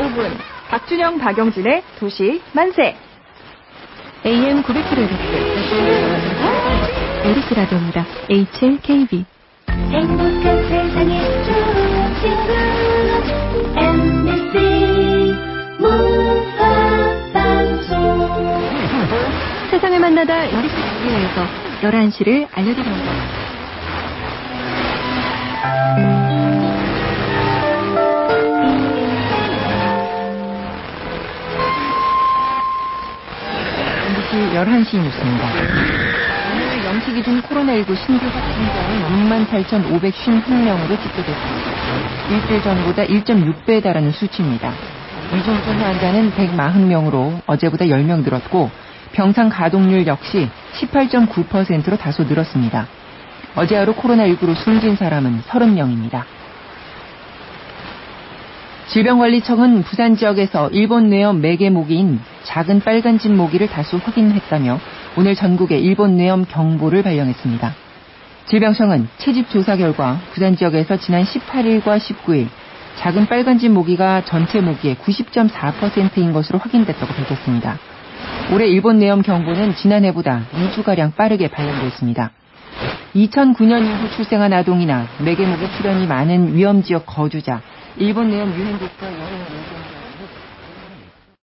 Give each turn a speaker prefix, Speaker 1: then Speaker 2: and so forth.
Speaker 1: 5분 박준영, 박영진의 도시 만세.
Speaker 2: AM 900kHz MBC 라디오입니다. HLKB.
Speaker 3: 행복한 세상에 좋은 친구 MBC 문화방송.
Speaker 2: 세상을 만나다 MBC 라디오에서 11시를 알려드립니다.
Speaker 4: MBC 11시 뉴스입니다. 오늘 0시 기준 코로나19 신규 확진자는 68,551명으로 집계됐습니다. 일주일 전보다 1.6배에 달하는 수치입니다. 이중증 환자는 140명으로 어제보다 10명 늘었고 병상 가동률 역시 18.9%로 다소 늘었습니다. 어제 하루 코로나19로 숨진 사람은 30명입니다. 질병관리청은 부산 지역에서 일본 뇌염 매개 모기인 작은 빨간집 모기를 다수 확인했다며 오늘 전국에 일본 뇌염 경보를 발령했습니다. 질병청은 채집 조사 결과 부산 지역에서 지난 18일과 19일 작은 빨간집 모기가 전체 모기의 90.4%인 것으로 확인됐다고 밝혔습니다. 올해 일본 뇌염 경보는 지난해보다 2주가량 빠르게 발령됐습니다. 2009년 이후 출생한 아동이나 매개모기 출현이 많은 위험지역 거주자, 일본 뇌염 유행국가 여행 예정자